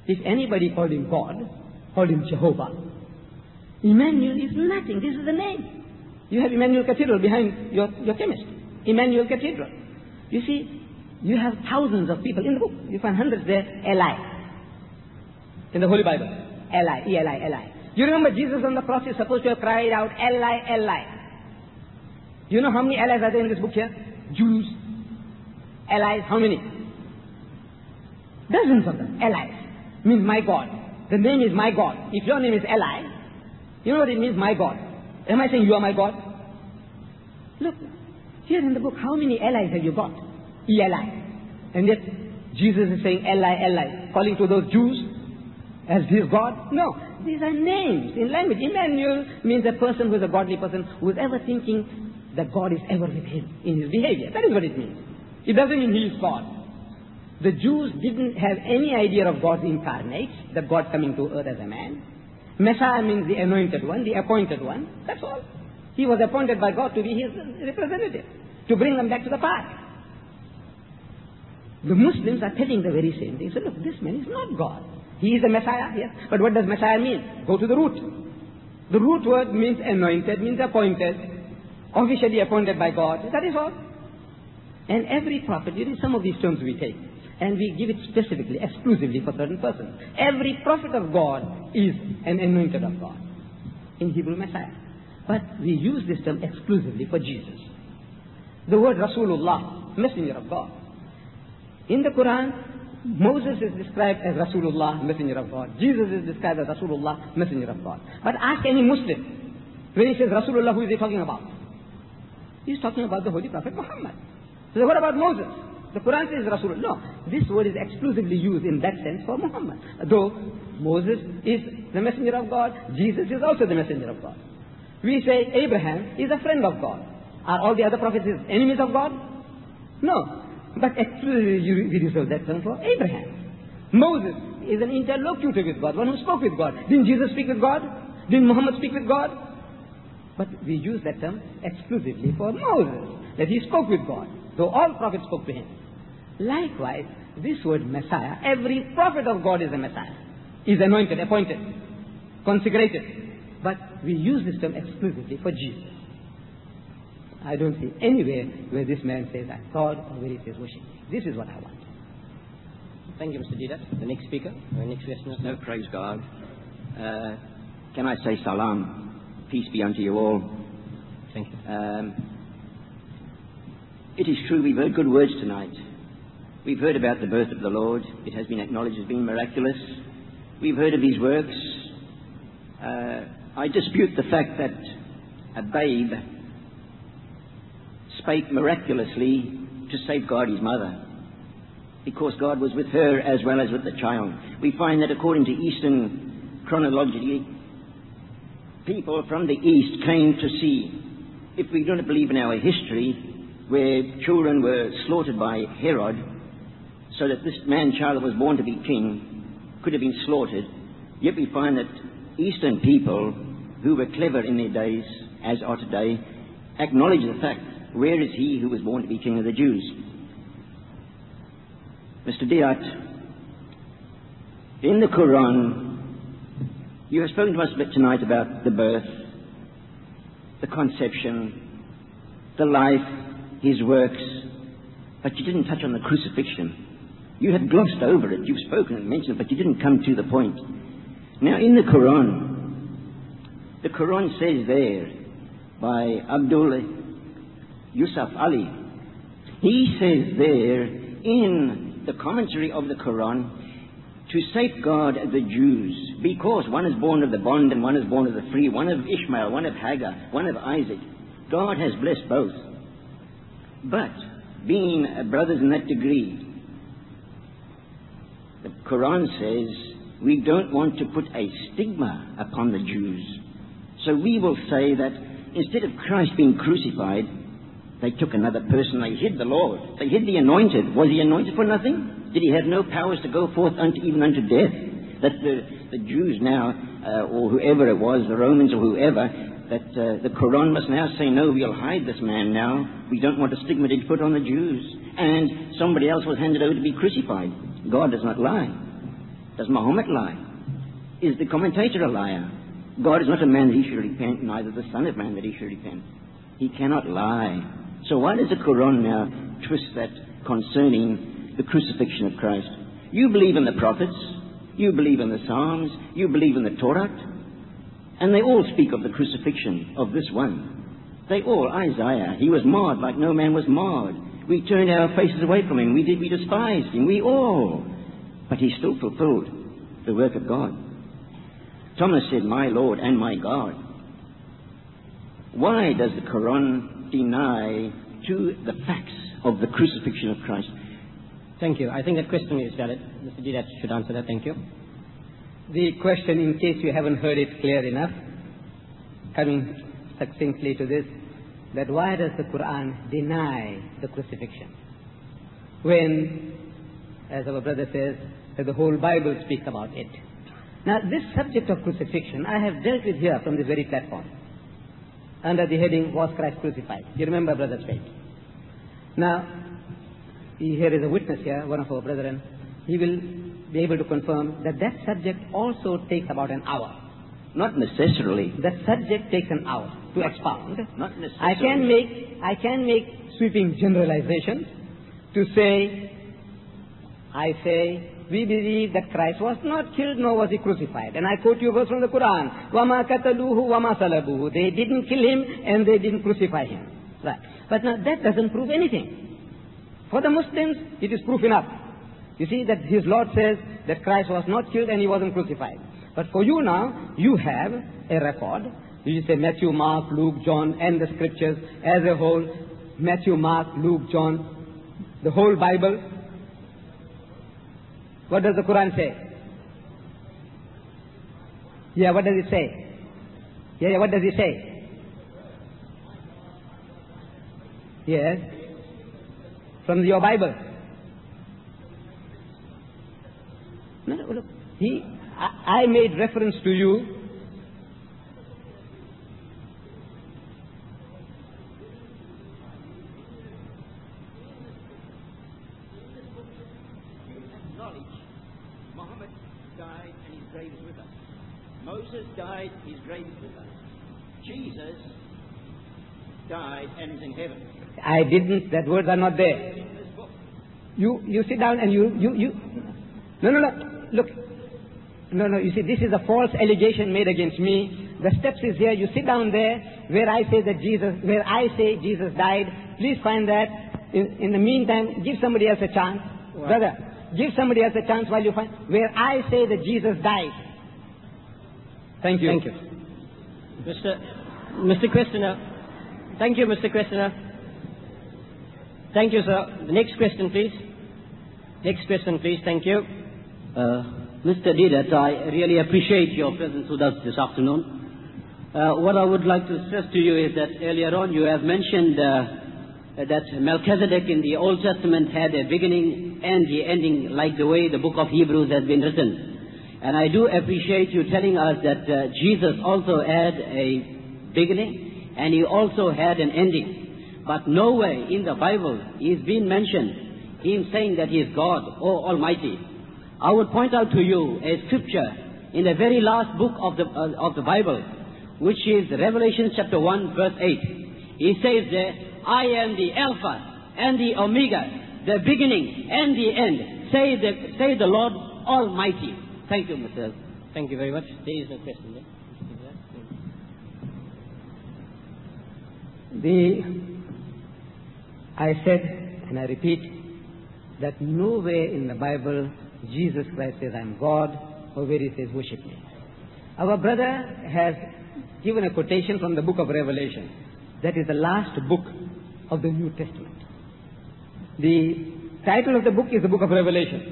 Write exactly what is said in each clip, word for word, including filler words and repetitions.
If anybody called him God, called him Jehovah, Emmanuel is nothing. This is the name. You have Emmanuel Cathedral behind your, your chemist. Emmanuel Cathedral. You see, you have thousands of people in the book. You find hundreds there, Eli. In the Holy Bible. Eli, E L I, Eli. You remember Jesus on the cross is supposed to have cried out, Eli, Eli. You know how many Elis are there in this book here? Jews. Elis, how many? Dozens of them. Elis. Means my God. The name is my God. If your name is Eli, you know what it means, my God. Am I saying you are my God? Look, here in the book, how many Elis have you got? E L I. And yet, Jesus is saying Eli, Eli, calling to those Jews as his God? No, these are names in language. Emmanuel means a person who is a godly person, who is ever thinking that God is ever with him in his behavior. That is what it means. It doesn't mean he is God. The Jews didn't have any idea of God incarnate, that God coming to earth as a man. Messiah means the anointed one, the appointed one. That's all. He was appointed by God to be his representative, to bring them back to the path. The Muslims are telling the very same thing. So look, this man is not God. He is a Messiah, yes. But what does Messiah mean? Go to the root. The root word means anointed, means appointed, officially appointed by God. That is all. And every prophet, you know, some of these terms we take, and we give it specifically, exclusively for certain persons. Every prophet of God is an anointed of God. In Hebrew, Messiah. But we use this term exclusively for Jesus. The word Rasulullah, messenger of God. In the Quran, Moses is described as Rasulullah, messenger of God. Jesus is described as Rasulullah, messenger of God. But ask any Muslim, when he says Rasulullah, who is he talking about? He's talking about the Holy Prophet Muhammad. So what about Moses? The Quran says Rasulullah. No, this word is exclusively used in that sense for Muhammad. Though Moses is the messenger of God, Jesus is also the messenger of God. We say Abraham is a friend of God. Are all the other prophets enemies of God? No. But exclusively we reserve that term for Abraham. Moses is an interlocutor with God, one who spoke with God. Didn't Jesus speak with God? Didn't Muhammad speak with God? But we use that term exclusively for Moses, that he spoke with God, though all prophets spoke to him. Likewise, this word Messiah, every prophet of God is a Messiah, is anointed, appointed, consecrated. But we use this term exclusively for Jesus. I don't see anywhere where this man says I'm God or where he says worship me. This is what I want. Thank you, Mister Didat. The next speaker, the next listener. No, praise God. Uh, can I say salam? Peace be unto you all. Thank you. Um, it is true, we've heard good words tonight. We've heard about the birth of the Lord. It has been acknowledged as being miraculous. We've heard of his works. Uh, I dispute the fact that a babe spake miraculously to safeguard his mother, because God was with her as well as with the child. We find that according to Eastern chronology, people from the East came to see, if we don't believe in our history, where children were slaughtered by Herod, so that this man-child that was born to be king could have been slaughtered. Yet we find that Eastern people, who were clever in their days, as are today, acknowledge the fact, where is he who was born to be king of the Jews? Mister Diat, in the Quran, you have spoken to us a bit tonight about the birth, the conception, the life, his works, but you didn't touch on the crucifixion. You have glossed over it. You've spoken and mentioned it, but you didn't come to the point. Now, in the Quran, the Quran says there, by Abdul Yusuf Ali, he says there in the commentary of the Quran, to safeguard the Jews, because one is born of the bond and one is born of the free, one of Ishmael, one of Hagar, one of Isaac. God has blessed both. But being brothers in that degree, the Quran says we don't want to put a stigma upon the Jews. So we will say that instead of Christ being crucified, they took another person, they hid the Lord, they hid the anointed. Was he anointed for nothing? Did he have no powers to go forth unto even unto death? That the, the Jews now, uh, or whoever it was, the Romans or whoever, that uh, the Quran must now say, no, we'll hide this man now. We don't want a stigma to be put on the Jews. And somebody else was handed over to be crucified. God does not lie. Does Muhammad lie? Is the commentator a liar? God is not a man that he should repent, neither the Son of Man that he should repent. He cannot lie. So why does the Quran now twist that concerning the crucifixion of Christ? You believe in the prophets, you believe in the Psalms, you believe in the Torah, and they all speak of the crucifixion of this one. They all, Isaiah, he was marred like no man was marred. We turned our faces away from him. We did, we despised him. We all. But he still fulfilled the work of God. Thomas said, my Lord and my God. Why does the Quran deny to the facts of the crucifixion of Christ? Thank you. I think that question is valid. Mister Didat should answer that. Thank you. The question, in case you haven't heard it clear enough, coming succinctly to this, that why does the Quran deny the crucifixion? When, as our brother says, that the whole Bible speaks about it. Now, this subject of crucifixion, I have dealt with here from this very platform, under the heading, Was Christ Crucified? You remember, Brother Spade? Now, here is a witness here, one of our brethren. He will be able to confirm that that subject also takes about an hour. Not necessarily. That subject takes an hour to not, expound. Not necessarily. I can make, I can make sweeping generalizations to say, I say, we believe that Christ was not killed nor was he crucified. And I quote you a verse from the Quran. وَمَا كَتَلُوهُ وَمَا صَلَبُوهُ. They didn't kill him and they didn't crucify him. Right. But now that doesn't prove anything. For the Muslims, it is proof enough. You see that his Lord says that Christ was not killed and he wasn't crucified. But for you now, you have a record. You say Matthew, Mark, Luke, John, and the scriptures as a whole. Matthew, Mark, Luke, John, the whole Bible. What does the Quran say? Yeah, what does it say? Yeah, yeah, what does it say? Yes. From your Bible. No, no, look. He, I, I made reference to you. Muhammad died and his grave is with us. Moses died, his grave is with us. Jesus died and is in heaven. I didn't, that words are not there. You, you sit down and you, you, you, no, no, no, look, no, no, you see, this is a false allegation made against me. The steps is here, you sit down there, where I say that Jesus, where I say Jesus died, please find that. In, in the meantime, give somebody else a chance. Wow. Brother, give somebody else a chance while you find, where I say that Jesus died. Thank you. Thank you. Mister Mister Questioner. Thank you, Mister Questioner. Thank you, sir. The next question, please. Next question, please. Thank you. Uh, Mister Didat, I really appreciate your presence with us this afternoon. Uh, what I would like to stress to you is that earlier on you have mentioned uh, that Melchizedek in the Old Testament had a beginning and the ending like the way the book of Hebrews has been written. And I do appreciate you telling us that uh, Jesus also had a beginning and he also had an ending. But nowhere in the Bible is being mentioned him saying that he is God or Almighty. I would point out to you a scripture in the very last book of the, uh, of the Bible, which is Revelation chapter one verse eight. He says there, I am the Alpha and the Omega, the beginning and the end, say the, say the Lord Almighty. Thank you, Mister Thank you very much. There is no question there. The, I said, and I repeat, that nowhere in the Bible Jesus Christ says, I am God, or where he says, worship me. Our brother has given a quotation from the book of Revelation. That is the last book of the New Testament. The title of the book is the book of Revelation.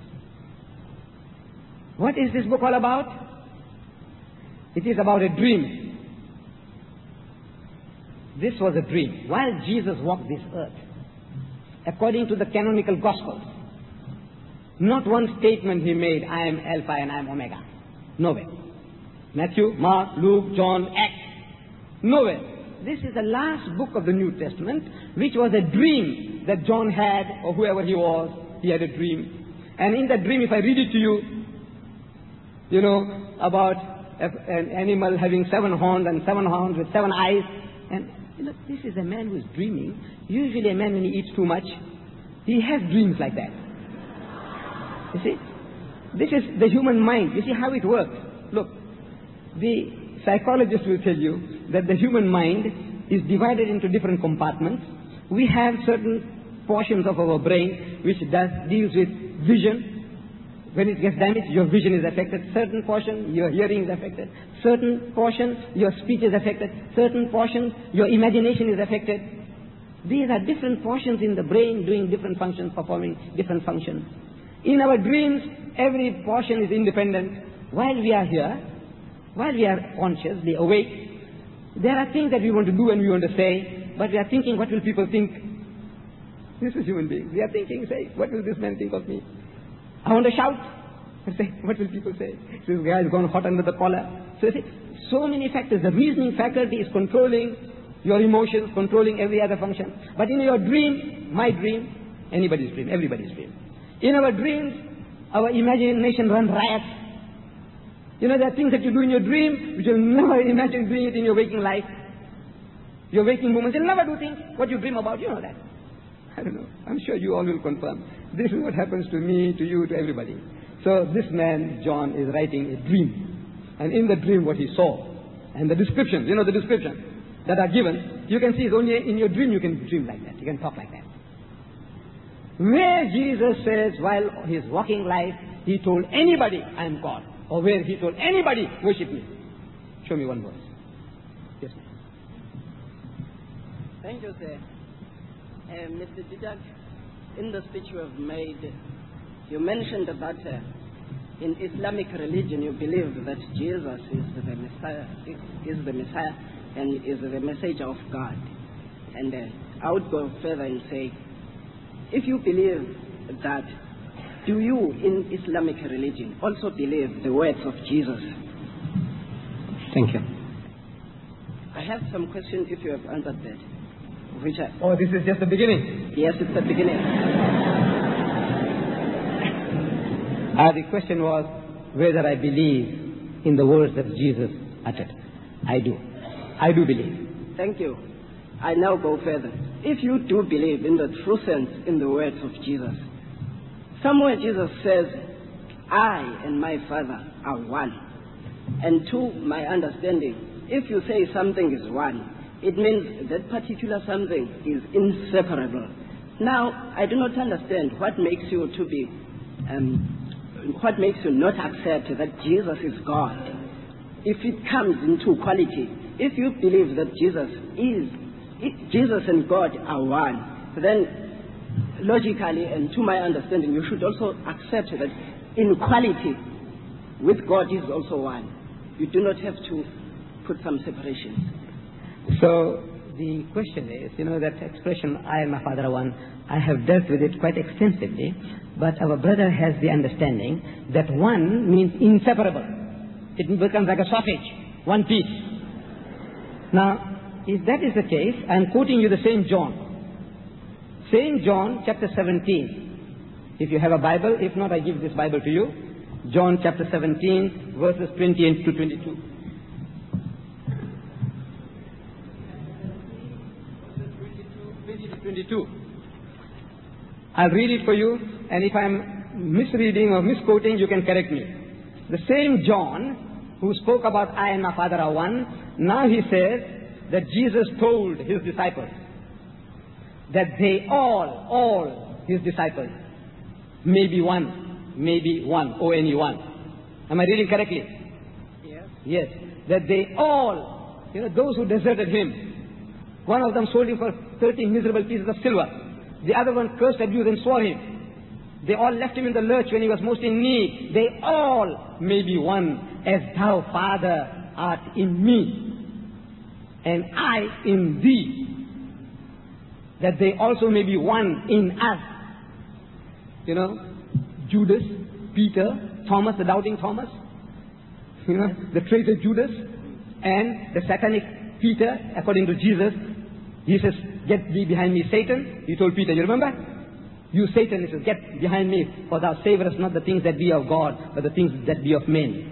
What is this book all about? It is about a dream. This was a dream. While Jesus walked this earth, according to the canonical Gospels, not one statement he made, I am Alpha and I am Omega. Nowhere. Matthew, Mark, Luke, John, Acts. Nowhere. This is the last book of the New Testament, which was a dream that John had, or whoever he was, he had a dream. And in that dream, if I read it to you, you know, about a, an animal having seven horns and seven horns with seven eyes. And you know, this is a man who is dreaming. Usually a man, when he eats too much, he has dreams like that. You see? This is the human mind. You see how it works. Look, the psychologist will tell you that the human mind is divided into different compartments. We have certain portions of our brain which does deals with vision. When it gets damaged, your vision is affected. Certain portion, your hearing is affected. Certain portion, your speech is affected. Certain portion, your imagination is affected. These are different portions in the brain doing different functions, performing different functions. In our dreams, every portion is independent. While we are here, while we are consciously awake, there are things that we want to do and we want to say, but we are thinking, what will people think? This is human beings. We are thinking, say, what will this man think of me? I want to shout. I say, what will people say? This guy has gone hot under the collar. So you see, so many factors. The reasoning faculty is controlling your emotions, controlling every other function. But in your dream, my dream, anybody's dream, everybody's dream. In our dreams, our imagination runs riot. You know, there are things that you do in your dream which you'll never imagine doing it in your waking life. Your waking moments, you'll never do things what you dream about. You know that. I don't know. I'm sure you all will confirm. This is what happens to me, to you, to everybody. So this man, John, is writing a dream. And in the dream what he saw, and the descriptions, you know the descriptions that are given, you can see it's only in your dream you can dream like that. You can talk like that. Where Jesus says while his walking life, he told anybody, I am God. Or where he told anybody, worship me. Show me one verse. Yes, ma'am. Thank you, sir. Uh, Mister Didak, in the speech you have made, you mentioned that uh, in Islamic religion you believe that Jesus is the Messiah, is the Messiah and is the messenger of God. And uh, I would go further and say, if you believe that, do you in Islamic religion also believe the words of Jesus? Thank you. I have some questions if you have answered that. Which I, oh, this is just the beginning? Yes, it's the beginning. uh, the question was whether I believe in the words that Jesus uttered. I do. I do believe. Thank you. I now go further. If you do believe in the true sense in the words of Jesus, somewhere Jesus says, I and my Father are one. And to my understanding, if you say something is one, it means that particular something is inseparable. Now, I do not understand what makes you to be, um, what makes you not accept that Jesus is God. If it comes into quality, if you believe that Jesus is, if Jesus and God are one, then logically and to my understanding, you should also accept that in quality, with God is also one. You do not have to put some separations. So the question is, you know, that expression, I and my Father are one, I have dealt with it quite extensively, but our brother has the understanding that one means inseparable. It becomes like a sausage, one piece. Now, if that is the case, I am quoting you the Saint John. Saint John chapter seventeen. If you have a Bible, if not, I give this Bible to you. John chapter seventeen, verses twenty to twenty-two. twenty-two. I'll read it for you, and if I'm misreading or misquoting, you can correct me. The same John who spoke about I and my Father are one, now he says that Jesus told his disciples that they all, all his disciples may be one, may be one, O N E one. Am I reading correctly? Yes. Yes. That they all, you know, those who deserted him, one of them sold him for thirty miserable pieces of silver. The other one cursed, abused, and swore him. They all left him in the lurch when he was most in need. They all may be one, as thou, Father, art in me, and I in thee, that they also may be one in us. You know, Judas, Peter, Thomas, the doubting Thomas, you know, the traitor Judas, and the satanic Peter, according to Jesus. Jesus, get thee behind me, Satan. He told Peter, you remember? You, Satan, he says, get behind me, for thou savorest not the things that be of God, but the things that be of men.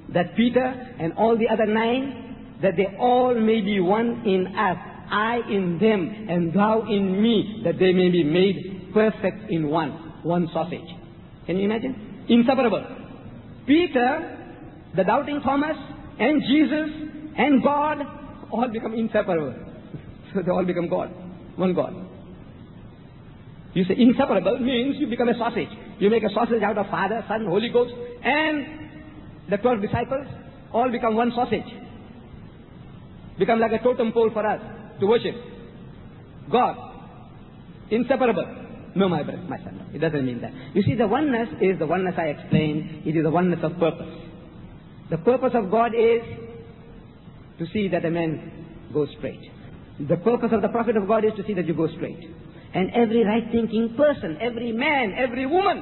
that Peter and all the other nine, that they all may be one in us, I in them, and thou in me, that they may be made perfect in one, one sausage. Can you imagine? Inseparable. Peter, the doubting Thomas, and Jesus, and God, all become inseparable. So they all become God, one God. You say inseparable means you become a sausage. You make a sausage out of Father, Son, Holy Ghost, and the twelve disciples all become one sausage. Become like a totem pole for us to worship. God, inseparable. No, my brother, my son, no, it doesn't mean that. You see, the oneness is the oneness I explained. It is the oneness of purpose. The purpose of God is to see that a man goes straight. The purpose of the prophet of God is to see that you go straight. And every right-thinking person, every man, every woman,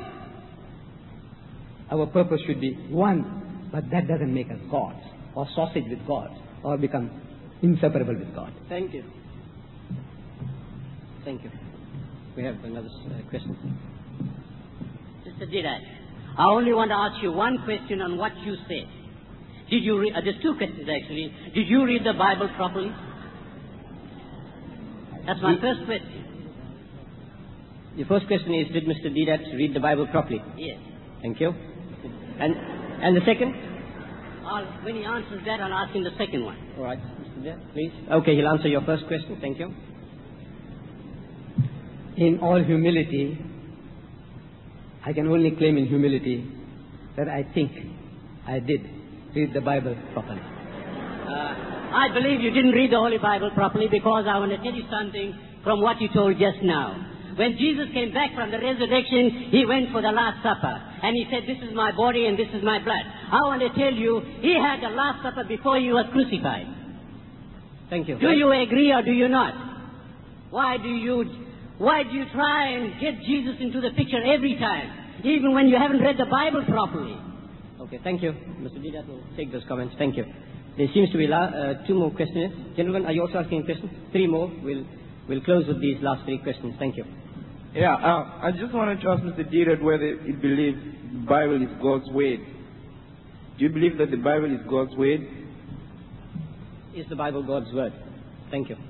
our purpose should be one. But that doesn't make us gods, or sausage with God, or become inseparable with God. Thank you. Thank you. We have another uh, question. Mister Didat, I only want to ask you one question on what you said. Did you read, uh, there's two questions actually. Did you read the Bible properly? That's my first question. Your first question is, did Mister Didat read the Bible properly? Yes. Thank you. And and the second? I'll, when he answers that, I'll ask him the second one. All right, Mister Didat, please. Okay, he'll answer your first question. Thank you. In all humility, I can only claim in humility that I think I did read the Bible properly. Uh, I believe you didn't read the Holy Bible properly because I want to tell you something from what you told just now. When Jesus came back from the resurrection, he went for the Last Supper. And he said, this is my body and this is my blood. I want to tell you, he had the Last Supper before he was crucified. Thank you. Do you agree or do you not? Why do you, why do you try and get Jesus into the picture every time, even when you haven't read the Bible properly? Okay, thank you. Mister Didat will take those comments. Thank you. There seems to be la- uh, two more questions. Gentlemen, are you also asking a question? Three more. We'll, we'll close with these last three questions. Thank you. Yeah, uh, I just wanted to ask Mister Didat whether he believes the Bible is God's word. Do you believe that the Bible is God's word? Is the Bible God's word? Thank you.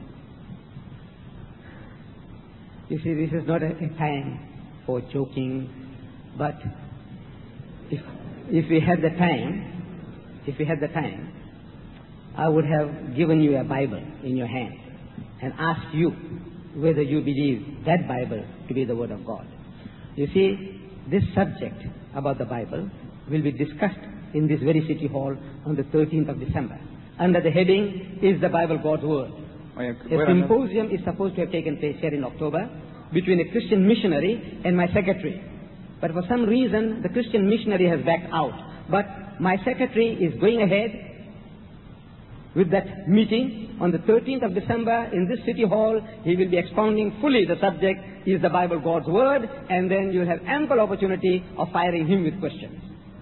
You see, this is not a, a time for joking, but if if we had the time, if we had the time, I would have given you a Bible in your hand and asked you whether you believe that Bible to be the Word of God. You see, this subject about the Bible will be discussed in this very city hall on the thirteenth of December. Under the heading, Is the Bible God's Word? A symposium is supposed to have taken place here in October between a Christian missionary and my secretary. But for some reason, the Christian missionary has backed out. But my secretary is going ahead with that meeting on the thirteenth of December in this city hall. He will be expounding fully the subject, Is the Bible God's Word? And then you'll have ample opportunity of firing him with questions.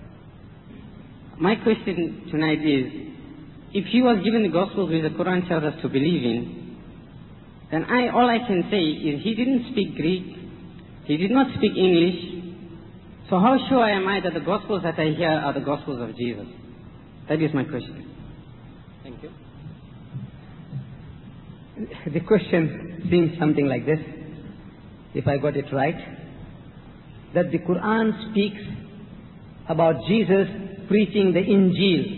My question tonight is, if he was given the Gospels which the Quran tells us to believe in, then I, all I can say is he didn't speak Greek, he did not speak English, so how sure am I that the Gospels that I hear are the Gospels of Jesus? That is my question. Thank you. The question seems something like this, if I got it right, that the Quran speaks about Jesus preaching the Injil,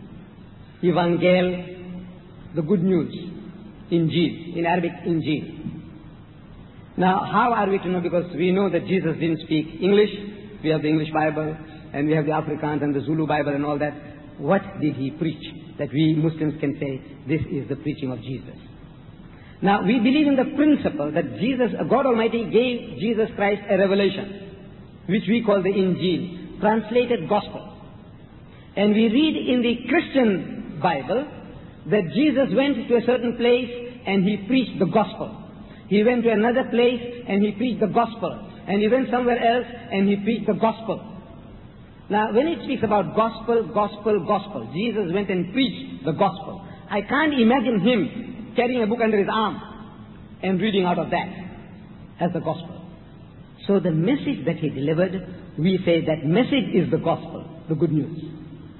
Evangel, the good news, Injil, in Arabic, Injil. Now, how are we to know? Because we know that Jesus didn't speak English. We have the English Bible, and we have the Afrikaans and the Zulu Bible and all that. What did he preach that we Muslims can say, this is the preaching of Jesus? Now, we believe in the principle that Jesus, God Almighty gave Jesus Christ a revelation, which we call the Injil, translated gospel. And we read in the Christian Bible that Jesus went to a certain place and he preached the gospel. He went to another place and he preached the gospel. And he went somewhere else and he preached the gospel. Now, when it speaks about gospel, gospel, gospel, Jesus went and preached the gospel. I can't imagine him carrying a book under his arm and reading out of that as the gospel. So the message that he delivered, we say that message is the gospel, the good news.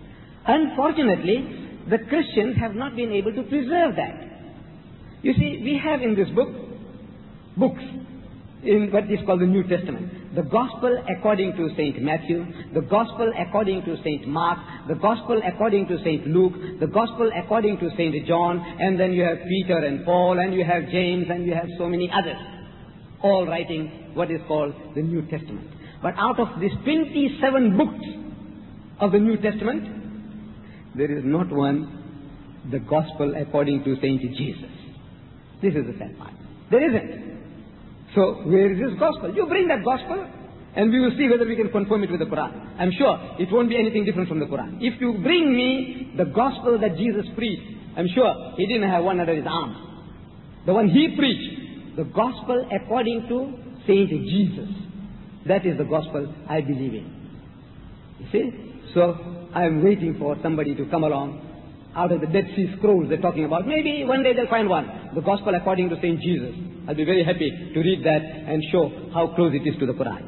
Unfortunately, the Christians have not been able to preserve that. You see, we have in this book, books, in what is called the New Testament. The Gospel according to Saint Matthew, the Gospel according to Saint Mark, the Gospel according to Saint Luke, the Gospel according to Saint John, and then you have Peter and Paul, and you have James, and you have so many others, all writing what is called the New Testament. But out of these twenty-seven books of the New Testament, there is not one, the Gospel according to Saint Jesus. This is the sad part. There isn't. So, where is this gospel? You bring that gospel, and we will see whether we can confirm it with the Quran. I'm sure it won't be anything different from the Quran. If you bring me the gospel that Jesus preached, I'm sure he didn't have one under his arm. The one he preached, the gospel according to Saint Jesus. That is the gospel I believe in. You see? So, I'm waiting for somebody to come along out of the Dead Sea Scrolls they're talking about. Maybe one day they'll find one. The Gospel according to Saint Jesus. I'll be very happy to read that and show how close it is to the Quran.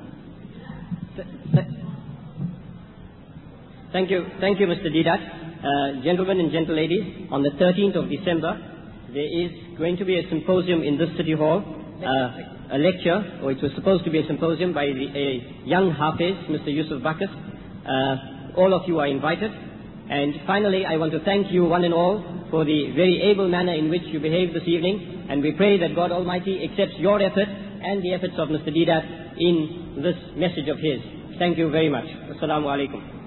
Thank you, thank you, Mister Deedat. Uh, gentlemen and gentle ladies, on the thirteenth of December, there is going to be a symposium in this city hall, uh, a lecture, or it was supposed to be a symposium by the, a young Hafiz, Mister Yusuf Bakas. Uh, all of you are invited. And finally, I want to thank you one and all for the very able manner in which you behaved this evening. And we pray that God Almighty accepts your effort and the efforts of Mister Deedat in this message of his. Thank you very much. Assalamu alaikum.